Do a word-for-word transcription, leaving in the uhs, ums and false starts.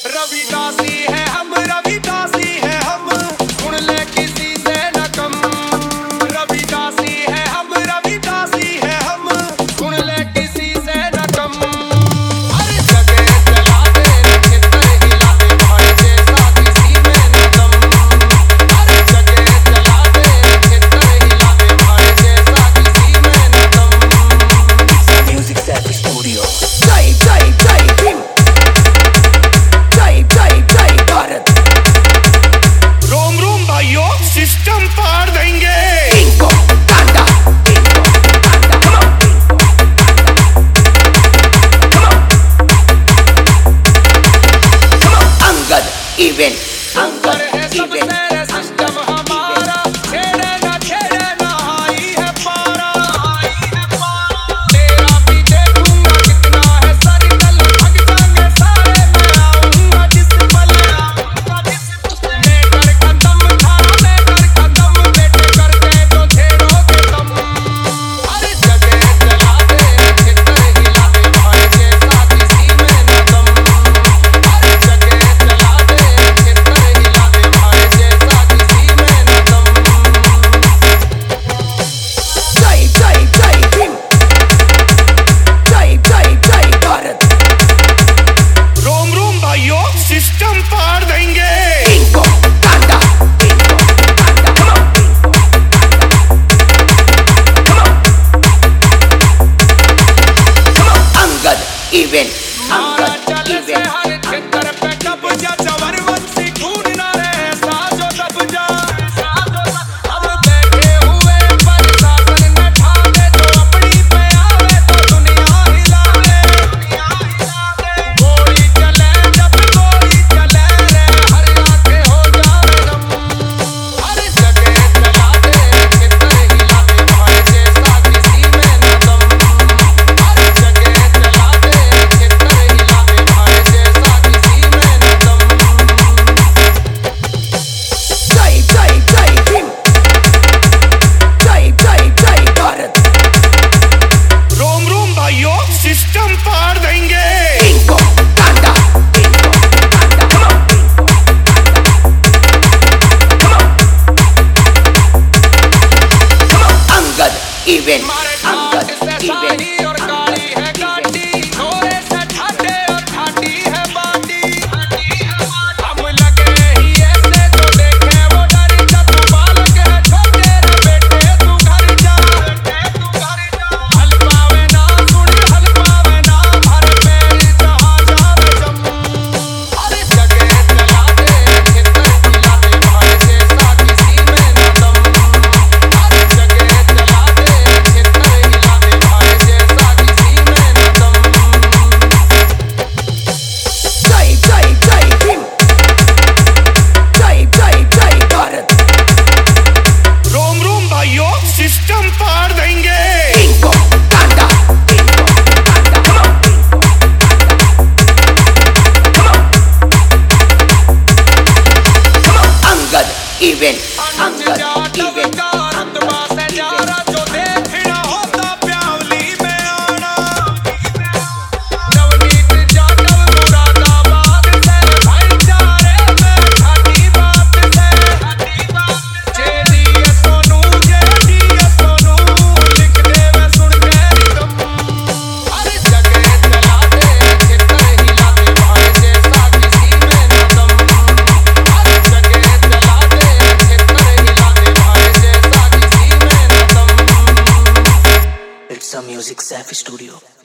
रविदासी है हम, रविदासी है हम, सुन ले किसी से न कम। रविदासी है हम, रविदासी है हम, सुन ले किसी से न कम। हर जगह चला दे चित्र हिला दे भाई जैसा किसी में न दम। हर जगह चला दे चित्र हिला दे भाई जैसा किसी में न दम। Music Savvy Studio. जय जय जय भीम, जय जय जय भारत। रोम रोम भाइयों, सिस्टम पार देंगे। इनको कांदा, इनको कांदा, come on, come on, come on, Angad event, Angad event. System हमारा छेड़े ना छेड़े ना हाई है पारा। तेरा भी देखूंगा कितना है सर्कल, भाग जाएंगे सारे मैं आऊंगा जिस पल। लेकर कदम था लेकर कदम, बेटे करके तो छेड़ोगे तुम। हर जगह चला दे चित्र हिला दे भाई जैसा किसी में न दम। हर जगह चला दे चित्र हिला दे भाई जैसा किसी में न दम। जय जय जय भीम, जय जय जय भारत। रोम रोम भाइयों, सिस्टम पार देंगे। इनको कांदा, इनको कांदा, come on, come on, come on, Angad event, Angad event. हर चित्र पे कब्जा, जबरवंशी खून न रहे साजो दबजा। अब बैठे हुए प्रशासन न ठाने, तो अपनी पे आवे तो दुनिया हिला दे। गोली चले जब गोली चले रे, हर आंखें हो जावे नम। हर जगह चला दे चित्र हिला दे भाई जैसा किसी में न दम। हर जगह चला दे चित्र हिला दे भाई जैसा किसी में न दम। जय जय जय भीम, जय जय जय भारत। रोम रोम भाइयों, सिस्टम पार देंगे। इनको कांदा, इनको कांदा, come on, come on, come on, Angad event, Angad event. और गाड़ी है गाड़ी, घोड़े से ठाटे और ठाटी है बाटी। हम लगे ही ऐसे तो देखे वो डर जा। तू बालक है छोटे रे बेटे, तू घर जा, तू घर जा। हल पावे ना सुन, हल पावे ना भर पैर जहाँ जावे जम। हर जगह चला दे चित्र हिला दे भाई जैसा किसी में न दम। हर जगह चला दे चित्र हिला दे भाई जैसा किसी में न दम। जय जय जय भीम, जय जय जय भारत। रोम रोम भाइयों, सिस्टम पार देंगे। इनको कांदा, इनको कांदा, come on, come on, come on, Angad event, Angad event. जो देखना होता प्यावली में आना। नवनीत जाटव मुरादाबाद से, भाईचारे में ठाटी बात से। जेडी सोनू, जेडी सोनू, लिख दे वे सुन के रिदम। हर जगह चला दे चित्र हिला दे भाई जैसा किसी में न दम। हर जगह चला दे चित्र हिला दे भाई जैसा किसी में न दम। It's a Music Savvy Studio.